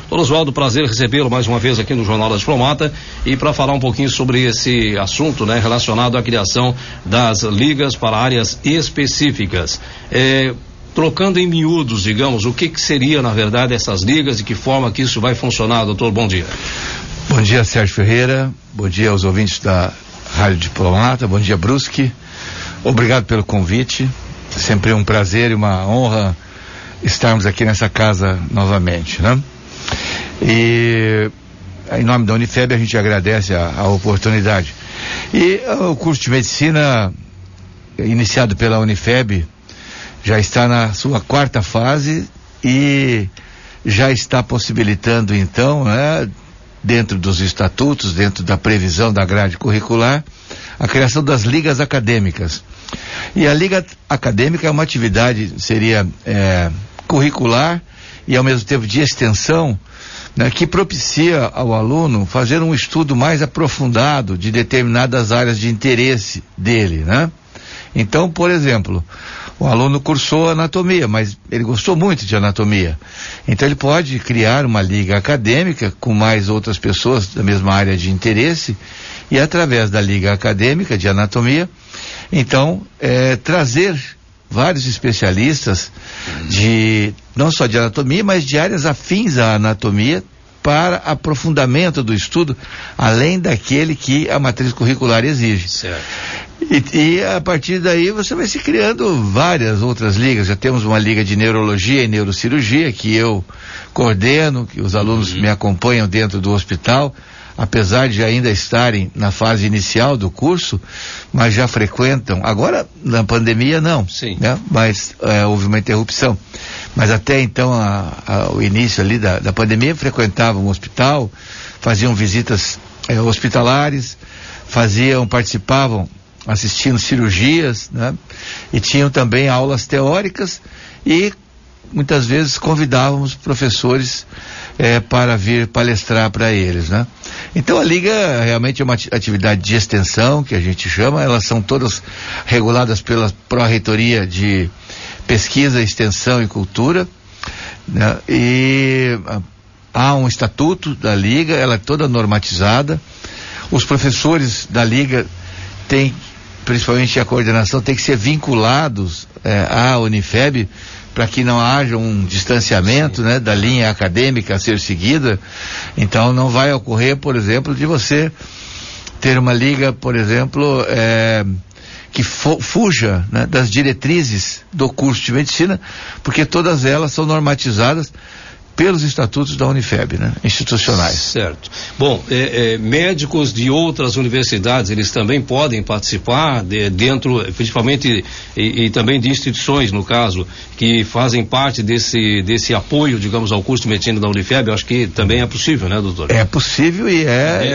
Doutor Oswaldo, prazer recebê-lo mais uma vez aqui no Jornal da Diplomata e para falar um pouquinho sobre esse assunto, né, relacionado à criação das ligas para áreas específicas. Trocando em miúdos, digamos, o que seria, na verdade, essas ligas e que forma que isso vai funcionar, doutor? Bom dia. Bom dia, Sérgio Ferreira. Bom dia aos ouvintes da Rádio Diplomata. Bom dia, Brusque. Obrigado pelo convite. Sempre um prazer e uma honra estarmos aqui nessa casa novamente, né? E em nome da Unifeb a gente agradece a oportunidade. E o curso de medicina iniciado pela Unifeb já está na sua 4ª fase e já está possibilitando então, né, dentro dos estatutos, dentro da previsão da grade curricular, a criação das ligas acadêmicas. E a liga acadêmica é uma atividade, seria curricular e ao mesmo tempo de extensão, né, que propicia ao aluno fazer um estudo mais aprofundado de determinadas áreas de interesse dele, né? Então, por exemplo, o aluno cursou anatomia, mas ele gostou muito de anatomia. Então ele pode criar uma liga acadêmica com mais outras pessoas da mesma área de interesse e através da liga acadêmica de anatomia, então, trazer vários especialistas não só de anatomia, mas de áreas afins à anatomia para aprofundamento do estudo, além daquele que a matriz curricular exige. Certo. E a partir daí você vai se criando várias outras ligas. Já temos uma liga de neurologia e neurocirurgia que eu coordeno, que os alunos me acompanham dentro do hospital, apesar de ainda estarem na fase inicial do curso, mas já frequentam. Agora, na pandemia, não. Sim. Né? Mas houve uma interrupção. Mas até então, o início ali da pandemia, frequentavam o hospital, faziam visitas hospitalares, participavam assistindo cirurgias, né? E tinham também aulas teóricas e muitas vezes convidávamos professores para vir palestrar para eles, né? Então a liga realmente é uma atividade de extensão, que a gente chama, elas são todas reguladas pela Pró-Reitoria de Pesquisa, Extensão e Cultura, né? E há um estatuto da liga, ela é toda normatizada. Os professores da liga têm, principalmente a coordenação, tem que ser vinculados à Unifeb para que não haja um distanciamento, né, da linha acadêmica a ser seguida. Então não vai ocorrer, por exemplo, de você ter uma liga, por exemplo, que fuja, né, das diretrizes do curso de medicina, porque todas elas são normatizadas pelos estatutos da Unifeb, né, institucionais. Certo. Bom, médicos de outras universidades, eles também podem participar dentro, principalmente, e também de instituições, no caso, que fazem parte desse apoio, digamos, ao curso de medicina da Unifeb. Eu acho que também é possível, né, doutor? É possível e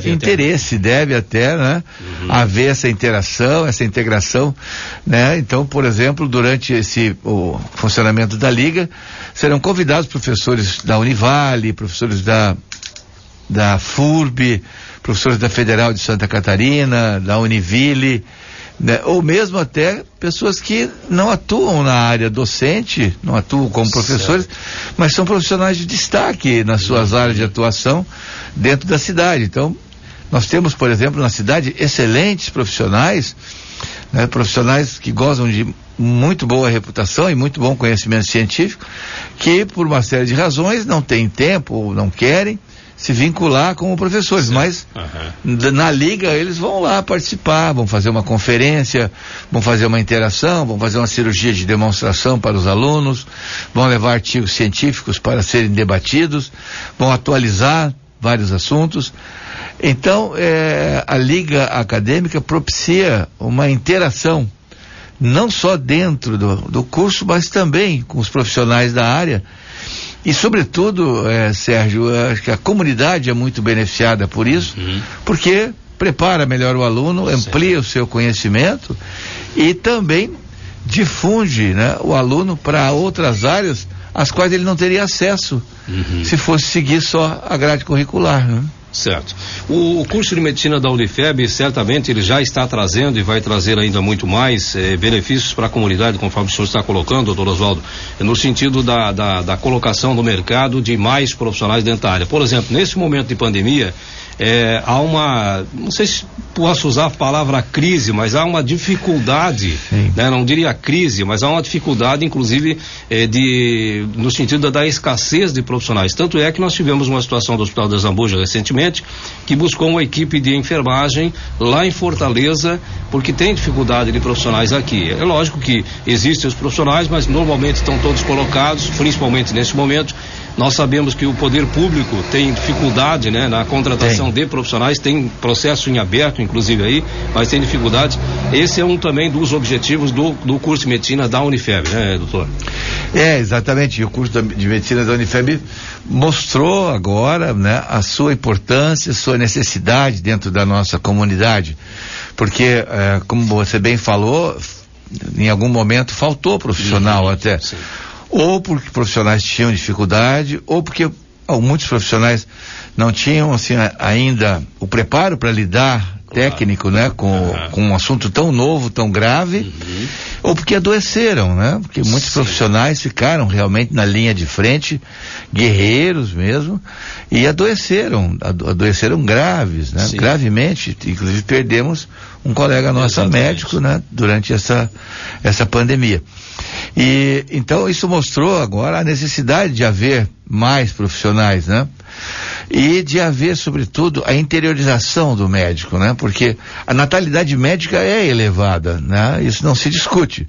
deve até, né, haver essa interação, essa integração, né? Então, por exemplo, durante o funcionamento da Liga, serão convidados professores da Univale, professores da FURB, professores da Federal de Santa Catarina, da Univille, né? Ou mesmo até pessoas que não atuam na área docente, não atuam como professores, mas são profissionais de destaque nas suas áreas de atuação dentro da cidade. Então, nós temos, por exemplo, na cidade, excelentes profissionais, né? Profissionais que gozam de muito boa reputação e muito bom conhecimento científico, que por uma série de razões não têm tempo ou não querem se vincular como professores, mas na liga eles vão lá participar, vão fazer uma conferência, vão fazer uma interação, vão fazer uma cirurgia de demonstração para os alunos, vão levar artigos científicos para serem debatidos, vão atualizar vários assuntos. Então, a liga acadêmica propicia uma interação não só dentro do curso, mas também com os profissionais da área. E, sobretudo, Sérgio, acho que a comunidade é muito beneficiada por isso, porque prepara melhor o aluno, amplia o seu conhecimento e também difunde, né, o aluno para outras áreas às quais ele não teria acesso se fosse seguir só a grade curricular, né? Certo. O curso de medicina da Unifeb, certamente ele já está trazendo e vai trazer ainda muito mais benefícios para a comunidade, conforme o senhor está colocando, doutor Oswaldo, no sentido da colocação no mercado de mais profissionais dentro da área. Por exemplo, nesse momento de pandemia, há uma, não sei se posso usar a palavra crise, mas há uma dificuldade, né? Não diria crise, mas há uma dificuldade, inclusive, no sentido da escassez de profissionais. Tanto é que nós tivemos uma situação do Hospital da Zambuja recentemente, que buscou uma equipe de enfermagem lá em Fortaleza, porque tem dificuldade de profissionais aqui. É lógico que existem os profissionais, mas normalmente estão todos colocados, principalmente nesse momento. Nós sabemos que o poder público tem dificuldade, né, na contratação de profissionais, tem processo em aberto, inclusive aí, mas tem dificuldades. Esse é também dos objetivos do curso de medicina da Unifeb, né, doutor? Exatamente. O curso de medicina da Unifeb mostrou agora, né, a sua importância, sua necessidade dentro da nossa comunidade, porque, como você bem falou, em algum momento faltou profissional até. Sim. Ou porque profissionais tinham dificuldade, ou porque muitos profissionais não tinham, assim, ainda o preparo para lidar técnico, né, com um assunto tão novo, tão grave, ou porque adoeceram, né, porque muitos profissionais ficaram realmente na linha de frente, guerreiros mesmo, e adoeceram graves, né, gravemente, inclusive perdemos um colega nosso médico, né, durante essa pandemia. E então isso mostrou agora a necessidade de haver mais profissionais, né? E de haver, sobretudo, a interiorização do médico, né? Porque a natalidade médica é elevada, né? Isso não se discute.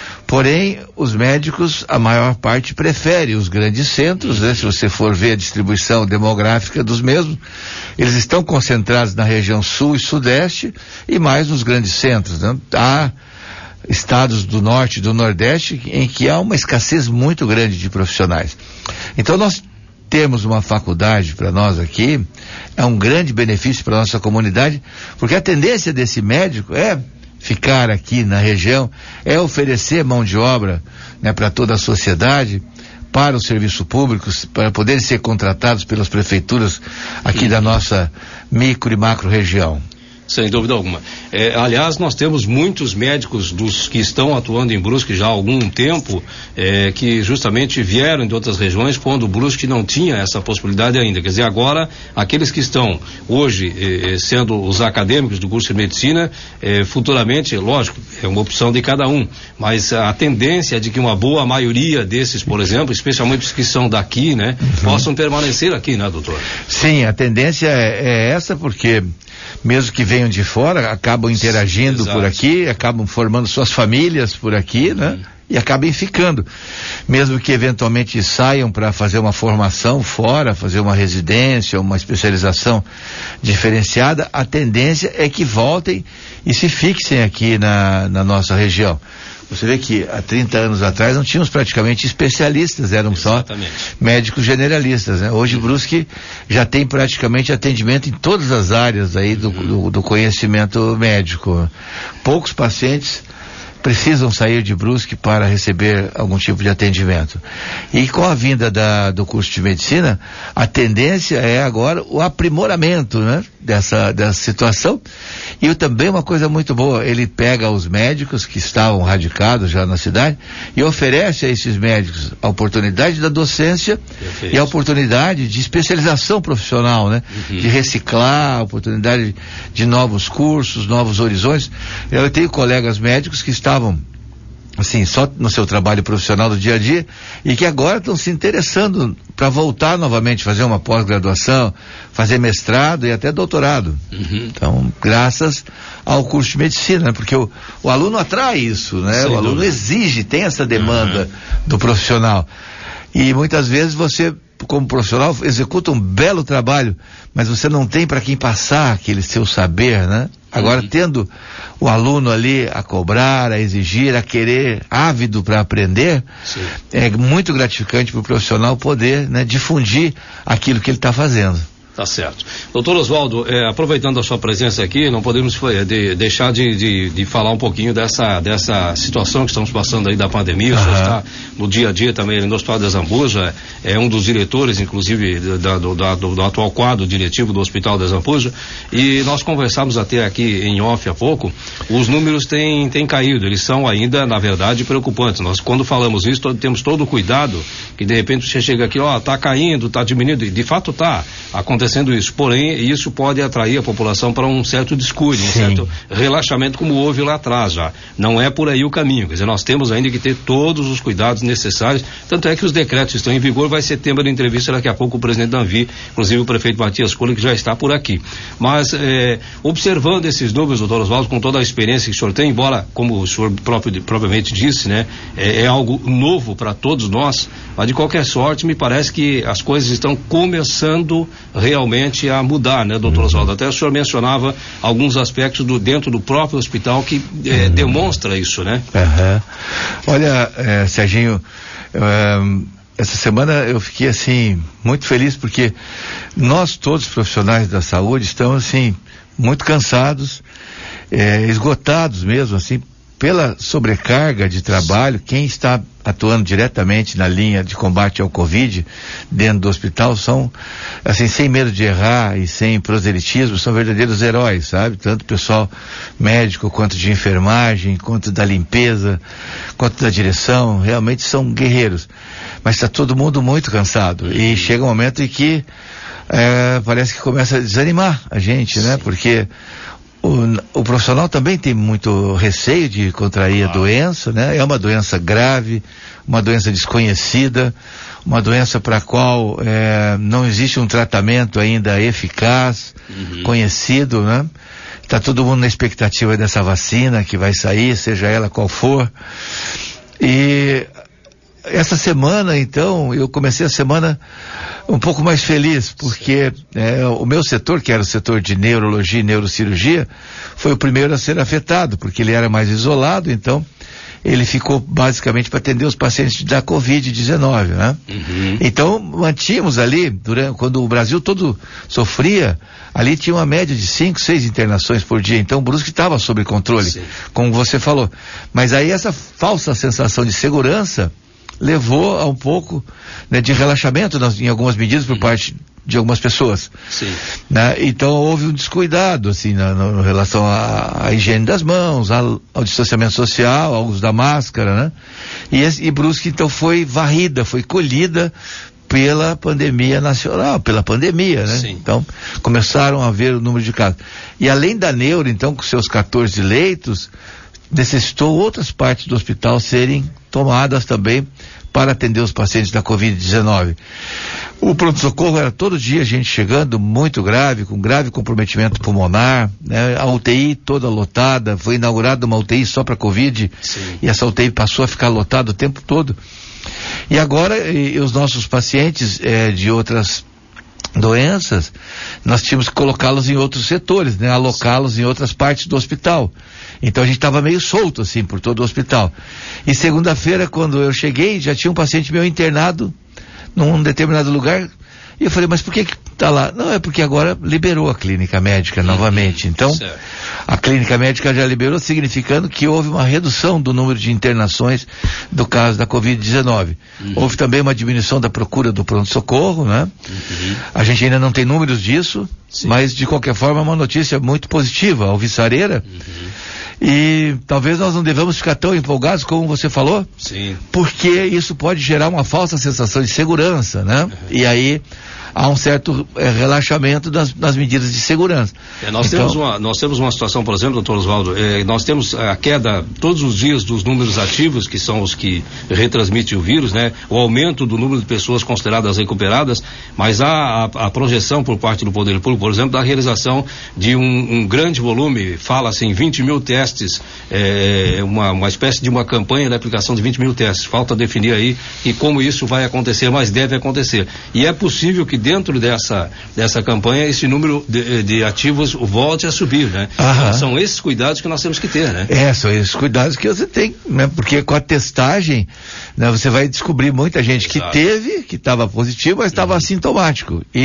Porém, os médicos, a maior parte, prefere os grandes centros, né? Se você for ver a distribuição demográfica dos mesmos, eles estão concentrados na região sul e sudeste e mais nos grandes centros, né? Há estados do norte e do nordeste em que há uma escassez muito grande de profissionais. Então nós temos uma faculdade para nós aqui, é um grande benefício para a nossa comunidade, porque a tendência desse médico é ficar aqui na região, é oferecer mão de obra, né, para toda a sociedade, para os serviços públicos, para poderem ser contratados pelas prefeituras aqui da nossa micro e macro região. Sem dúvida alguma. Aliás, nós temos muitos médicos dos que estão atuando em Brusque já há algum tempo, que justamente vieram de outras regiões quando Brusque não tinha essa possibilidade ainda. Quer dizer, agora, aqueles que estão hoje sendo os acadêmicos do curso de medicina, futuramente, lógico, é uma opção de cada um, mas a tendência é de que uma boa maioria desses, por exemplo, especialmente os que são daqui, né, possam permanecer aqui, né, doutor? Sim, a tendência é essa, porque mesmo que venham de fora, acabam interagindo por aqui, acabam formando suas famílias por aqui, né? E acabem ficando. Mesmo que eventualmente saiam para fazer uma formação fora, fazer uma residência, uma especialização diferenciada, a tendência é que voltem e se fixem aqui na nossa região. Você vê que há 30 anos atrás não tínhamos praticamente especialistas, eram só médicos generalistas, né? Hoje Brusque já tem praticamente atendimento em todas as áreas aí do conhecimento médico. Poucos pacientes precisam sair de Brusque para receber algum tipo de atendimento. E com a vinda do curso de medicina, a tendência é agora o aprimoramento, né, dessa situação. E também uma coisa muito boa, ele pega os médicos que estavam radicados já na cidade e oferece a esses médicos a oportunidade da docência. Perfeito. E a oportunidade de especialização profissional, né? De reciclar, a oportunidade de novos cursos, novos horizontes. Eu tenho colegas médicos que estavam assim, só no seu trabalho profissional do dia a dia e que agora estão se interessando para voltar novamente, fazer uma pós-graduação, fazer mestrado e até doutorado. Então, graças ao curso de medicina, né? Porque o aluno atrai isso, né? O aluno exige, tem essa demanda do profissional. E muitas vezes você, como profissional, executa um belo trabalho, mas você não tem para quem passar aquele seu saber, né? Agora, tendo o aluno ali a cobrar, a exigir, a querer, ávido para aprender, é muito gratificante para o profissional poder, né, difundir aquilo que ele está fazendo. Tá certo. Doutor Oswaldo, aproveitando a sua presença aqui, não podemos deixar de falar um pouquinho dessa situação que estamos passando aí da pandemia. O senhor está no dia a dia também no Hospital de Zambuja, é um dos diretores, inclusive, do atual quadro diretivo do Hospital de Zambuja, e nós conversamos até aqui em off há pouco, os números têm caído, eles são ainda, na verdade, preocupantes. Nós, quando falamos isso, temos todo o cuidado, que de repente você chega aqui, tá caindo, tá diminuindo, e de fato tá acontecendo isso, porém isso pode atrair a população para um certo descuido, um certo relaxamento, como houve lá atrás já. Não é por aí o caminho, quer dizer, nós temos ainda que ter todos os cuidados necessários, tanto é que os decretos estão em vigor, vai ser tema de entrevista daqui a pouco o presidente da Anvi, inclusive o prefeito Matias Cola, que já está por aqui. Mas observando esses números, doutor Oswaldo, com toda a experiência que o senhor tem, embora, como o senhor propriamente disse, né, é algo novo para todos nós, mas de qualquer sorte me parece que as coisas estão começando realmente a mudar, né, doutor Oswaldo? Até o senhor mencionava alguns aspectos dentro do próprio hospital que demonstra isso, né? Olha, Serginho, essa semana eu fiquei assim muito feliz porque nós todos profissionais da saúde estamos assim muito cansados, esgotados mesmo assim pela sobrecarga de trabalho. Quem está atuando diretamente na linha de combate ao Covid dentro do hospital são, assim, sem medo de errar e sem proselitismo, são verdadeiros heróis, sabe? Tanto o pessoal médico, quanto de enfermagem, quanto da limpeza, quanto da direção, realmente são guerreiros. Mas está todo mundo muito cansado e chega um momento em que parece que começa a desanimar a gente, né? Porque o profissional também tem muito receio de contrair a doença, né? É uma doença grave, uma doença desconhecida, uma doença para a qual não existe um tratamento ainda eficaz, conhecido, né? Está todo mundo na expectativa dessa vacina que vai sair, seja ela qual for. E essa semana, então, eu comecei a semana um pouco mais feliz, porque o meu setor, que era o setor de neurologia e neurocirurgia, foi o primeiro a ser afetado, porque ele era mais isolado, então ele ficou basicamente para atender os pacientes da Covid-19, né? Então, mantínhamos ali, quando o Brasil todo sofria, ali tinha uma média de 5, 6 internações por dia, então o Brusque estava sob controle, como você falou. Mas aí essa falsa sensação de segurança levou a um pouco, né, de relaxamento em algumas medidas por parte de algumas pessoas. Né? Então houve um descuidado assim em relação à higiene das mãos, ao distanciamento social, ao uso da máscara, né? E Brusque então foi varrida, foi colhida pela pandemia nacional, pela pandemia, né? Então começaram a ver o número de casos. E além da neuro, então, com seus 14 leitos, necessitou outras partes do hospital serem tomadas também para atender os pacientes da Covid-19. O pronto-socorro era todo dia gente chegando muito grave, com grave comprometimento pulmonar, né? A UTI toda lotada, foi inaugurada uma UTI só para Covid, e essa UTI passou a ficar lotada o tempo todo. E agora, os nossos pacientes de outras doenças, nós tínhamos que colocá-los em outros setores, né? Alocá-los em outras partes do hospital. Então a gente estava meio solto assim por todo o hospital. E segunda-feira, quando eu cheguei, já tinha um paciente meu internado num determinado lugar. E eu falei, mas por que tá lá? Não, é porque agora liberou a clínica médica novamente. Então, a clínica médica já liberou, significando que houve uma redução do número de internações do caso da Covid-19. Houve também uma diminuição da procura do pronto-socorro, né? A gente ainda não tem números disso, mas de qualquer forma é uma notícia muito positiva, alvissareira. E talvez nós não devamos ficar tão empolgados como você falou, porque isso pode gerar uma falsa sensação de segurança, né? E aí há um certo relaxamento das medidas de segurança. Nós temos uma situação, por exemplo, doutor Oswaldo, nós temos a queda todos os dias dos números ativos, que são os que retransmitem o vírus, né? O aumento do número de pessoas consideradas recuperadas, mas há a projeção por parte do Poder Público, por exemplo, da realização de um grande volume, fala-se em 20 mil testes, uma espécie de uma campanha de aplicação de 20 mil testes. Falta definir aí e como isso vai acontecer, mas deve acontecer. E é possível que dentro dessa campanha esse número de ativos volte a subir, né? Então, são esses cuidados que nós temos que ter, né? São esses cuidados que você tem, né? Porque com a testagem, né, você vai descobrir muita gente que teve, que estava positivo, mas estava assintomático. E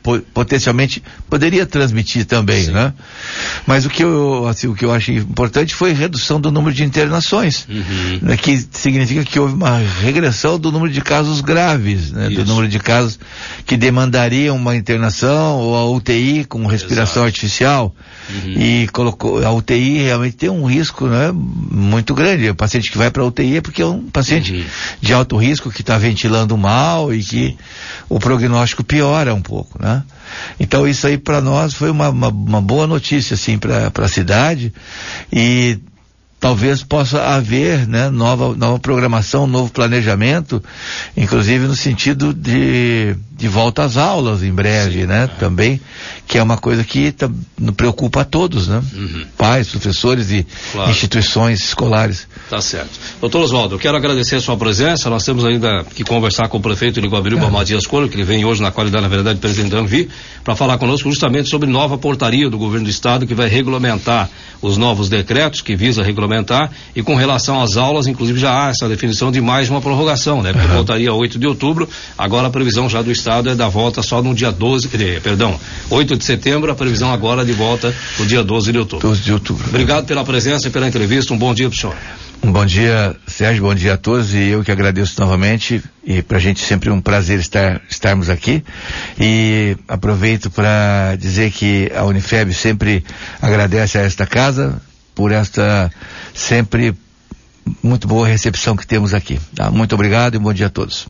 potencialmente poderia transmitir também, sim, né? Mas o que eu achei importante foi a redução do número de internações, né, que significa que houve uma regressão do número de casos graves, né, do número de casos que demandariam uma internação ou a UTI com respiração artificial, e colocou a UTI realmente tem um risco, né, muito grande. O paciente que vai para a UTI é porque é um paciente de alto risco que está ventilando mal e que o prognóstico piora um pouco, né? Então isso aí para nós foi uma boa notícia, assim, para a cidade, e talvez possa haver, né, nova programação, novo planejamento, inclusive no sentido de volta às aulas em breve, sim, né, também, que é uma coisa que preocupa a todos, né, pais, professores e instituições escolares. Tá certo. Doutor Oswaldo, eu quero agradecer a sua presença. Nós temos ainda que conversar com o prefeito de Guabiruba, Matias Coelho, que ele vem hoje na qualidade, na verdade, pretendendo vir, para falar conosco justamente sobre nova portaria do governo do estado que vai regulamentar os novos decretos que visa regulamentar, e com relação às aulas, inclusive já há essa definição de mais uma prorrogação, né? Porque voltaria 8 de outubro, agora a previsão já do estado é da volta só no dia 8 de setembro, a previsão agora de volta no dia 12 de outubro. 12 de outubro. Obrigado pela presença e pela entrevista, um bom dia pro senhor. Um bom dia, Sérgio, bom dia a todos, e eu que agradeço novamente, e pra gente sempre um prazer estarmos aqui, e aproveito para dizer que a Unifeb sempre agradece a esta casa por esta sempre muito boa recepção que temos aqui, tá? Muito obrigado e um bom dia a todos.